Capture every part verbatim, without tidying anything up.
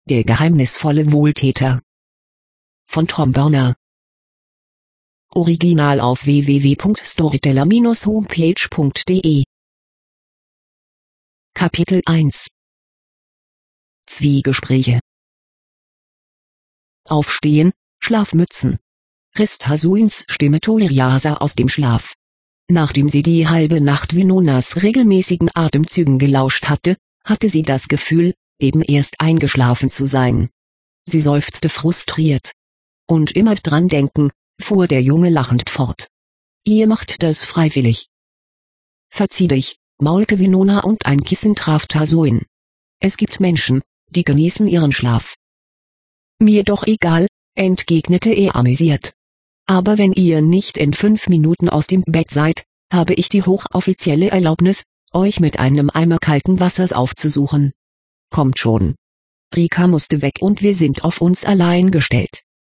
Der geheimnisvolle Wohltäter von Tom Berner. Original auf w w w punkt storyteller Bindestrich homepage punkt de. Kapitel eins. Zwiegespräche. Aufstehen, Schlafmützen, riss Tasuins Stimme Toyirasa aus dem Schlaf. Nachdem sie die halbe Nacht Winonas regelmäßigen Atemzügen gelauscht hatte, hatte sie das Gefühl, eben erst eingeschlafen zu sein. Sie seufzte frustriert. Und immer dran denken, fuhr der Junge lachend fort. Ihr macht das freiwillig. Verzieh dich, maulte Winona und ein Kissen traf Tasuin. Es gibt Menschen, die genießen ihren Schlaf. Mir doch egal, entgegnete er amüsiert. Aber wenn ihr nicht in fünf Minuten aus dem Bett seid, habe ich die hochoffizielle Erlaubnis, euch mit einem Eimer kalten Wassers aufzusuchen. Kommt schon. Rika musste weg und wir sind auf uns allein gestellt.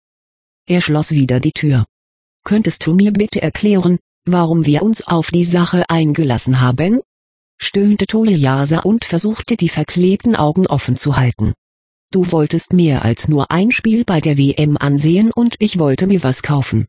Er schloss wieder die Tür. Könntest du mir bitte erklären, warum wir uns auf die Sache eingelassen haben? Stöhnte Toyirasa und versuchte die verklebten Augen offen zu halten. Du wolltest mehr als nur ein Spiel bei der W M ansehen und ich wollte mir was kaufen.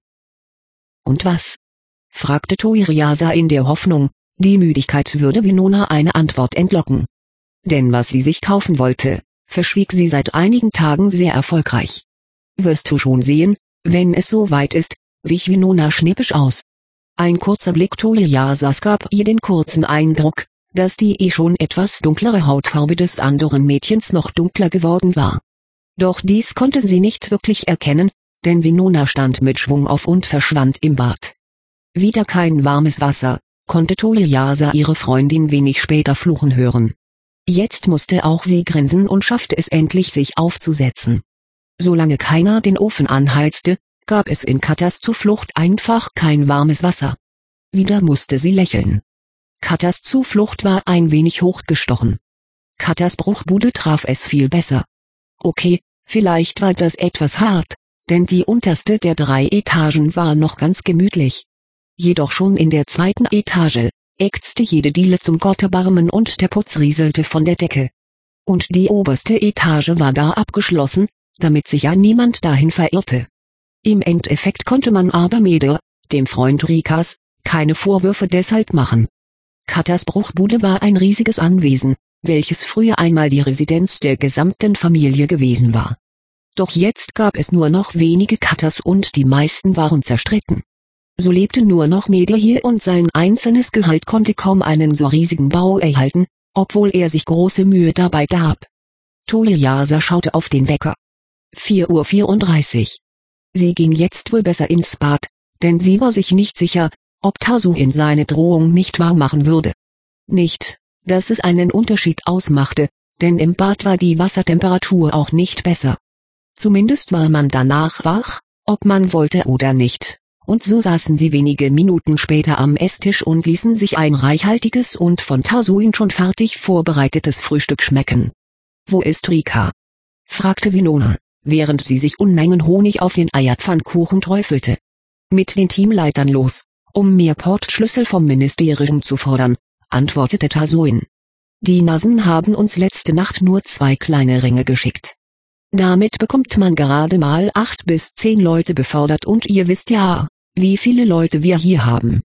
Und was? Fragte Toyirasa in der Hoffnung, die Müdigkeit würde Winona eine Antwort entlocken. Denn was sie sich kaufen wollte, verschwieg sie seit einigen Tagen sehr erfolgreich. Wirst du schon sehen, wenn es soweit ist, wich Winona schnippisch aus. Ein kurzer Blick Toyirasas gab ihr den kurzen Eindruck, dass die eh schon etwas dunklere Hautfarbe des anderen Mädchens noch dunkler geworden war. Doch dies konnte sie nicht wirklich erkennen, denn Winona stand mit Schwung auf und verschwand im Bad. Wieder kein warmes Wasser, konnte Toyirasa ihre Freundin wenig später fluchen hören. Jetzt musste auch sie grinsen und schaffte es endlich sich aufzusetzen. Solange keiner den Ofen anheizte, gab es in Katas Zuflucht einfach kein warmes Wasser. Wieder musste sie lächeln. Katas Zuflucht war ein wenig hochgestochen. Katas Bruchbude traf es viel besser. Okay, vielleicht war das etwas hart, denn die unterste der drei Etagen war noch ganz gemütlich. Jedoch schon in der zweiten Etage ächzte jede Diele zum Gotterbarmen und der Putz rieselte von der Decke. Und die oberste Etage war gar abgeschlossen, damit sich ja niemand dahin verirrte. Im Endeffekt konnte man aber Mede, dem Freund Rikas, keine Vorwürfe deshalb machen. Katas Bruchbude war ein riesiges Anwesen, welches früher einmal die Residenz der gesamten Familie gewesen war. Doch jetzt gab es nur noch wenige Katas und die meisten waren zerstritten. So lebte nur noch Mede hier und sein einzelnes Gehalt konnte kaum einen so riesigen Bau erhalten, obwohl er sich große Mühe dabei gab. Toyirasa schaute auf den Wecker. vier Uhr vierunddreißig. Sie ging jetzt wohl besser ins Bad, denn sie war sich nicht sicher, ob Tasuin seine Drohung nicht wahr machen würde. Nicht, dass es einen Unterschied ausmachte, denn im Bad war die Wassertemperatur auch nicht besser. Zumindest war man danach wach, ob man wollte oder nicht, und so saßen sie wenige Minuten später am Esstisch und ließen sich ein reichhaltiges und von Tasuin schon fertig vorbereitetes Frühstück schmecken. Wo ist Rika? Fragte Winona, während sie sich Unmengen Honig auf den Eierpfannkuchen träufelte. Mit den Teamleitern los, um mehr Portschlüssel vom Ministerium zu fordern, antwortete Tasuin. Die Nasen haben uns letzte Nacht nur zwei kleine Ringe geschickt. Damit bekommt man gerade mal acht bis zehn Leute befördert und ihr wisst ja, wie viele Leute wir hier haben.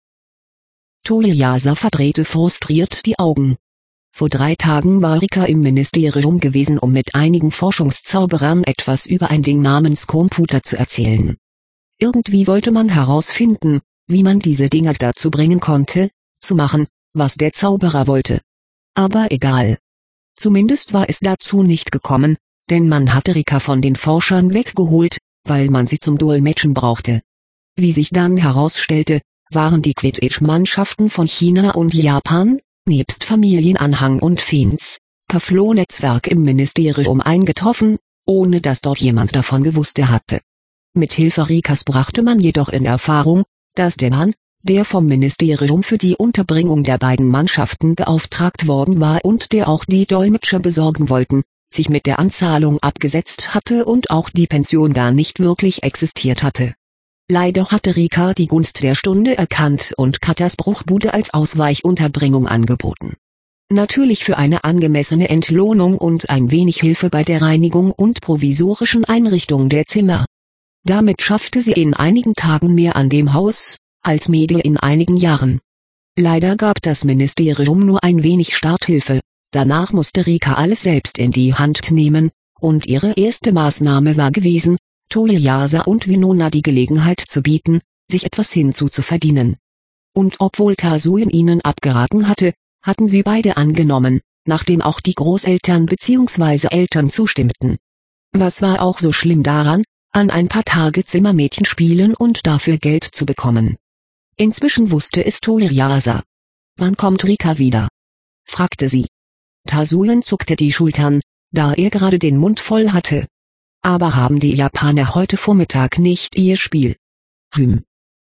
Toyirasa verdrehte frustriert die Augen. Vor drei Tagen war Rika im Ministerium gewesen, um mit einigen Forschungszauberern etwas über ein Ding namens Computer zu erzählen. Irgendwie wollte man herausfinden, wie man diese Dinger dazu bringen konnte, zu machen, was der Zauberer wollte. Aber egal. Zumindest war es dazu nicht gekommen, denn man hatte Rika von den Forschern weggeholt, weil man sie zum Dolmetschen brauchte. Wie sich dann herausstellte, waren die Quidditch-Mannschaften von China und Japan, nebst Familienanhang und Fins, Pavlo-Netzwerk im Ministerium eingetroffen, ohne dass dort jemand davon gewusst hatte. Mit Hilfe Rikas brachte man jedoch in Erfahrung, dass der Mann, der vom Ministerium für die Unterbringung der beiden Mannschaften beauftragt worden war und der auch die Dolmetscher besorgen wollten, sich mit der Anzahlung abgesetzt hatte und auch die Pension gar nicht wirklich existiert hatte. Leider hatte Rika die Gunst der Stunde erkannt und Katas Bruchbude als Ausweichunterbringung angeboten. Natürlich für eine angemessene Entlohnung und ein wenig Hilfe bei der Reinigung und provisorischen Einrichtung der Zimmer. Damit schaffte sie in einigen Tagen mehr an dem Haus, als Mede in einigen Jahren. Leider gab das Ministerium nur ein wenig Starthilfe, danach musste Rika alles selbst in die Hand nehmen, und ihre erste Maßnahme war gewesen, Toyasa und Winona die Gelegenheit zu bieten, sich etwas hinzuzuverdienen. Und obwohl Tasuin ihnen abgeraten hatte, hatten sie beide angenommen, nachdem auch die Großeltern bzw. Eltern zustimmten. Was war auch so schlimm daran, an ein paar Tage Zimmermädchen spielen und dafür Geld zu bekommen? Inzwischen wusste es Toyasa. Wann kommt Rika wieder? Fragte sie. Tasuin zuckte die Schultern, da er gerade den Mund voll hatte. Aber haben die Japaner heute Vormittag nicht ihr Spiel? Hm.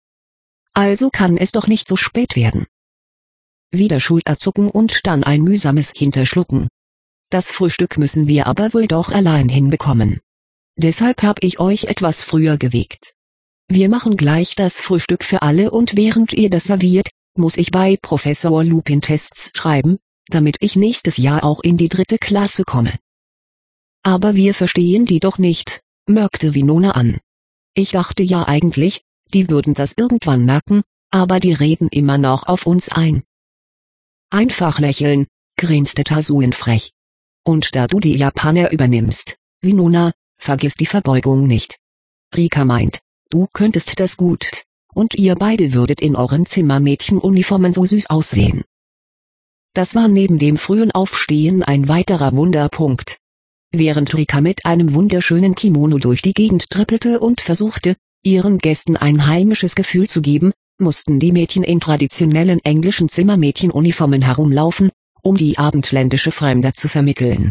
Also kann es doch nicht so spät werden. Wieder Schulterzucken und dann ein mühsames Hinterschlucken. Das Frühstück müssen wir aber wohl doch allein hinbekommen. Deshalb hab ich euch etwas früher geweckt. Wir machen gleich das Frühstück für alle und während ihr das serviert, muss ich bei Professor Lupin Tests schreiben, damit ich nächstes Jahr auch in die dritte Klasse komme. Aber wir verstehen die doch nicht, merkte Winona an. Ich dachte ja eigentlich, die würden das irgendwann merken, aber die reden immer noch auf uns ein. Einfach lächeln, grinste Tasuin frech. Und da du die Japaner übernimmst, Winona, vergiss die Verbeugung nicht. Rika meint, du könntest das gut, und ihr beide würdet in euren Zimmermädchenuniformen so süß aussehen. Das war neben dem frühen Aufstehen ein weiterer Wunderpunkt. Während Rika mit einem wunderschönen Kimono durch die Gegend trippelte und versuchte, ihren Gästen ein heimisches Gefühl zu geben, mussten die Mädchen in traditionellen englischen Zimmermädchenuniformen herumlaufen, um die abendländische Fremde zu vermitteln.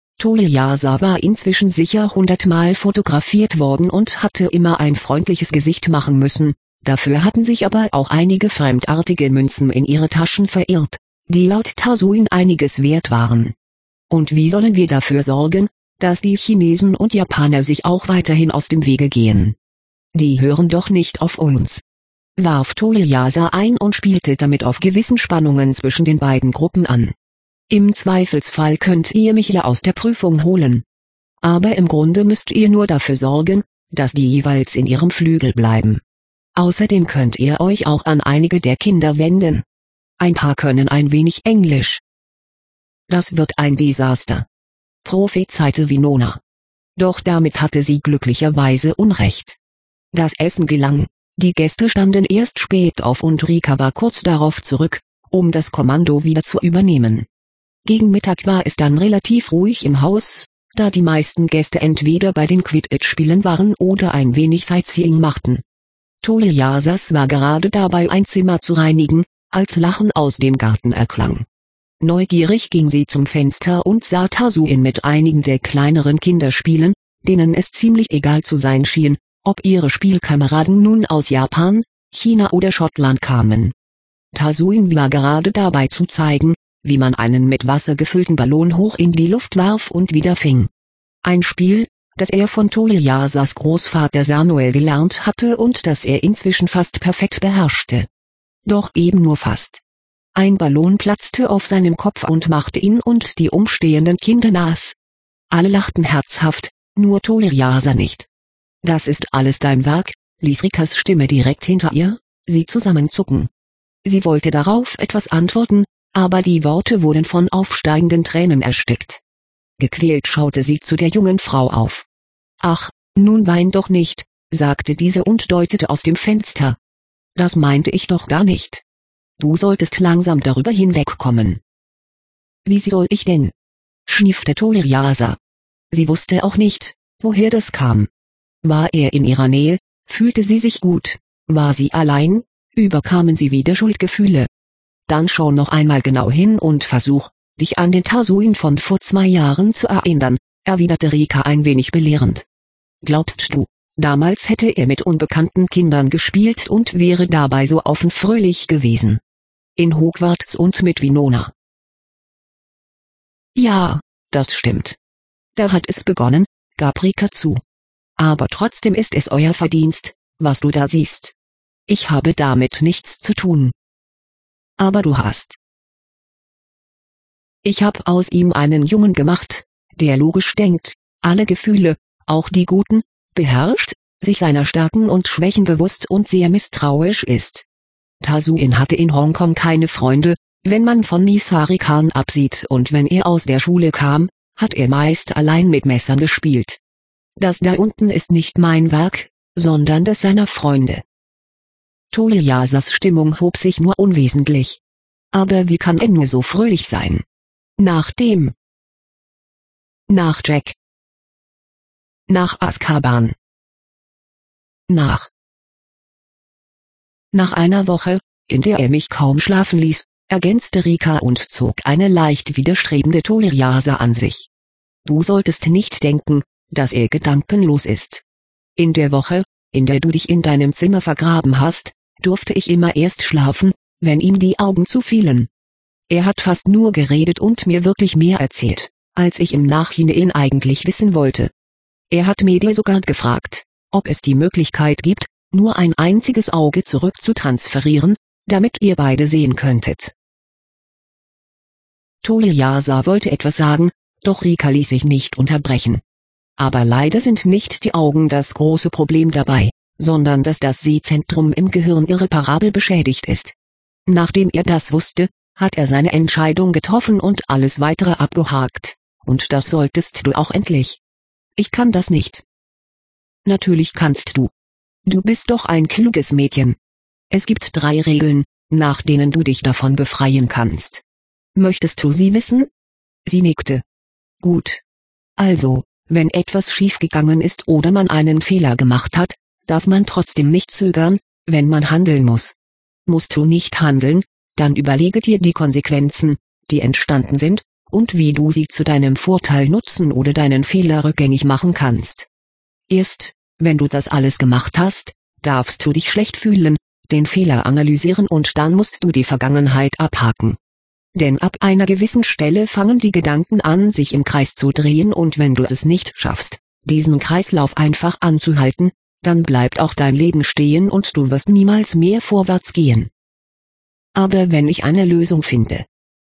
Toyasa war inzwischen sicher hundertmal fotografiert worden und hatte immer ein freundliches Gesicht machen müssen, dafür hatten sich aber auch einige fremdartige Münzen in ihre Taschen verirrt, die laut Tasuin einiges wert waren. Und wie sollen wir dafür sorgen, dass die Chinesen und Japaner sich auch weiterhin aus dem Wege gehen? Die hören doch nicht auf uns. Warf Toyasa ein und spielte damit auf gewissen Spannungen zwischen den beiden Gruppen an. Im Zweifelsfall könnt ihr mich ja aus der Prüfung holen. Aber im Grunde müsst ihr nur dafür sorgen, dass die jeweils in ihrem Flügel bleiben. Außerdem könnt ihr euch auch an einige der Kinder wenden. Ein paar können ein wenig Englisch. Das wird ein Desaster, prophezeite Winona. Doch damit hatte sie glücklicherweise Unrecht. Das Essen gelang, die Gäste standen erst spät auf und Rika war kurz darauf zurück, um das Kommando wieder zu übernehmen. Gegen Mittag war es dann relativ ruhig im Haus, da die meisten Gäste entweder bei den Quidditch-Spielen waren oder ein wenig Sightseeing machten. Toyasas war gerade dabei ein Zimmer zu reinigen, als Lachen aus dem Garten erklang. Neugierig ging sie zum Fenster und sah Tasuin mit einigen der kleineren Kinder spielen, denen es ziemlich egal zu sein schien, ob ihre Spielkameraden nun aus Japan, China oder Schottland kamen. Tasuin war gerade dabei zu zeigen, wie man einen mit Wasser gefüllten Ballon hoch in die Luft warf und wieder fing. Ein Spiel, das er von Toyasas Großvater Samuel gelernt hatte und das er inzwischen fast perfekt beherrschte. Doch eben nur fast. Ein Ballon platzte auf seinem Kopf und machte ihn und die umstehenden Kinder nass. Alle lachten herzhaft, nur Toyasa nicht. Das ist alles dein Werk, ließ Rikas Stimme direkt hinter ihr, sie zusammenzucken. Sie wollte darauf etwas antworten, aber die Worte wurden von aufsteigenden Tränen erstickt. Gequält schaute sie zu der jungen Frau auf. Ach, nun wein doch nicht, sagte diese und deutete aus dem Fenster. Das meinte ich doch gar nicht. Du solltest langsam darüber hinwegkommen. Wie soll ich denn? Schniefte Toyasa. Sie wusste auch nicht, woher das kam. War er in ihrer Nähe, fühlte sie sich gut, war sie allein, überkamen sie wieder Schuldgefühle. Dann schau noch einmal genau hin und versuch, dich an den Tasuin von vor zwei Jahren zu erinnern, erwiderte Rika ein wenig belehrend. Glaubst du, damals hätte er mit unbekannten Kindern gespielt und wäre dabei so offen fröhlich gewesen? In Hogwarts und mit Winona. Ja, das stimmt. Da hat es begonnen, gab Rika zu. Aber trotzdem ist es euer Verdienst, was du da siehst. Ich habe damit nichts zu tun. Aber du hast. Ich hab aus ihm einen Jungen gemacht, der logisch denkt, alle Gefühle, auch die guten, beherrscht, sich seiner Stärken und Schwächen bewusst und sehr misstrauisch ist. Tazuin hatte in Hongkong keine Freunde, wenn man von Misari Khan absieht, und wenn er aus der Schule kam, hat er meist allein mit Messern gespielt. Das da unten ist nicht mein Werk, sondern das seiner Freunde. Toyasas Stimmung hob sich nur unwesentlich. Aber wie kann er nur so fröhlich sein? Nach dem. Nach Jack. Nach Azkaban. Nach. Nach einer Woche, in der er mich kaum schlafen ließ, ergänzte Rika und zog eine leicht widerstrebende Toyasa an sich. Du solltest nicht denken, dass er gedankenlos ist. In der Woche, in der du dich in deinem Zimmer vergraben hast, durfte ich immer erst schlafen, wenn ihm die Augen zufielen. Er hat fast nur geredet und mir wirklich mehr erzählt, als ich im Nachhinein eigentlich wissen wollte. Er hat mir sogar gefragt, ob es die Möglichkeit gibt, nur ein einziges Auge zurück zu transferieren, damit ihr beide sehen könntet. Toyasa wollte etwas sagen, doch Rika ließ sich nicht unterbrechen. Aber leider sind nicht die Augen das große Problem dabei, sondern dass das Sehzentrum im Gehirn irreparabel beschädigt ist. Nachdem er das wusste, hat er seine Entscheidung getroffen und alles weitere abgehakt. Und das solltest du auch endlich. Ich kann das nicht. Natürlich kannst du. Du bist doch ein kluges Mädchen. Es gibt drei Regeln, nach denen du dich davon befreien kannst. Möchtest du sie wissen? Sie nickte. Gut. Also, wenn etwas schiefgegangen ist oder man einen Fehler gemacht hat, darf man trotzdem nicht zögern, wenn man handeln muss. Musst du nicht handeln, dann überlege dir die Konsequenzen, die entstanden sind, und wie du sie zu deinem Vorteil nutzen oder deinen Fehler rückgängig machen kannst. Erst, wenn du das alles gemacht hast, darfst du dich schlecht fühlen, den Fehler analysieren und dann musst du die Vergangenheit abhaken. Denn ab einer gewissen Stelle fangen die Gedanken an, sich im Kreis zu drehen, und wenn du es nicht schaffst, diesen Kreislauf einfach anzuhalten, dann bleibt auch dein Leben stehen und du wirst niemals mehr vorwärts gehen. Aber wenn ich eine Lösung finde.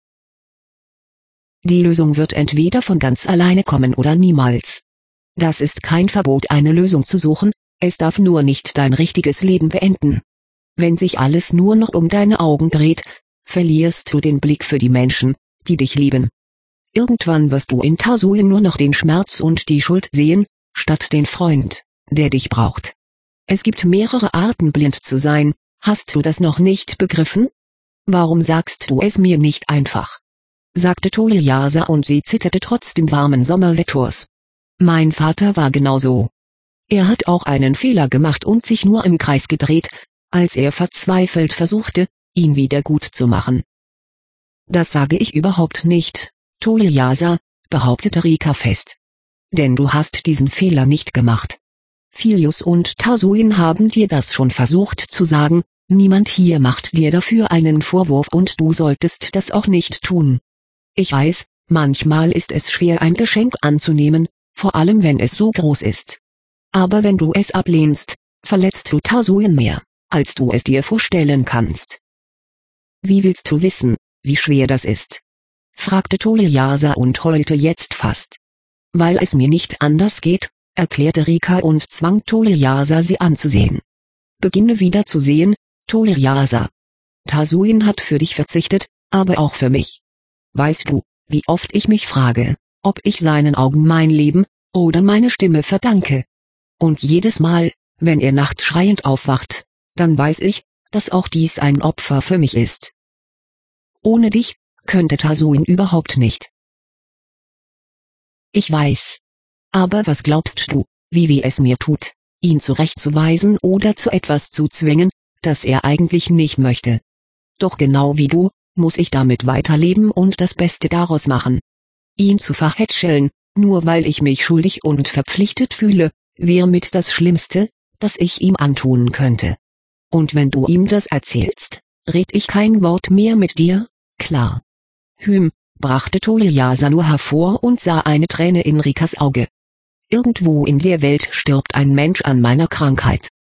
Die Lösung wird entweder von ganz alleine kommen oder niemals. Das ist kein Verbot, eine Lösung zu suchen, es darf nur nicht dein richtiges Leben beenden. Wenn sich alles nur noch um deine Augen dreht, verlierst du den Blick für die Menschen, die dich lieben. Irgendwann wirst du in Tazuin nur noch den Schmerz und die Schuld sehen, statt den Freund, der dich braucht. Es gibt mehrere Arten, blind zu sein, hast du das noch nicht begriffen? Warum sagst du es mir nicht einfach? Sagte Toyasa, und sie zitterte trotz dem warmen Sommerwetters. Mein Vater war genauso. Er hat auch einen Fehler gemacht und sich nur im Kreis gedreht, als er verzweifelt versuchte, ihn wieder gut zu machen. Das sage ich überhaupt nicht, Toyasa, behauptete Rika fest. Denn du hast diesen Fehler nicht gemacht. Filius und Tazuin haben dir das schon versucht zu sagen, niemand hier macht dir dafür einen Vorwurf und du solltest das auch nicht tun. Ich weiß, manchmal ist es schwer, ein Geschenk anzunehmen, vor allem wenn es so groß ist. Aber wenn du es ablehnst, verletzt du Tazuin mehr, als du es dir vorstellen kannst. Wie willst du wissen, wie schwer das ist? Fragte Toyasa und heulte jetzt fast. Weil es mir nicht anders geht, erklärte Rika und zwang Toyasa, sie anzusehen. Beginne wieder zu sehen, Toyasa. Tazuin hat für dich verzichtet, aber auch für mich. Weißt du, wie oft ich mich frage, ob ich seinen Augen mein Leben oder meine Stimme verdanke? Und jedes Mal, wenn er nachts schreiend aufwacht, dann weiß ich, dass auch dies ein Opfer für mich ist. Ohne dich könnte Tazuin überhaupt nicht. Ich weiß. Aber was glaubst du, wie weh es mir tut, ihn zurechtzuweisen oder zu etwas zu zwingen, das er eigentlich nicht möchte? Doch genau wie du, muss ich damit weiterleben und das Beste daraus machen. Ihn zu verhätscheln, nur weil ich mich schuldig und verpflichtet fühle, wäre mit das Schlimmste, das ich ihm antun könnte. Und wenn du ihm das erzählst, red ich kein Wort mehr mit dir, klar? Hm, brachte Toyasa nur hervor und sah eine Träne in Rikas Auge. Irgendwo in der Welt stirbt ein Mensch an meiner Krankheit.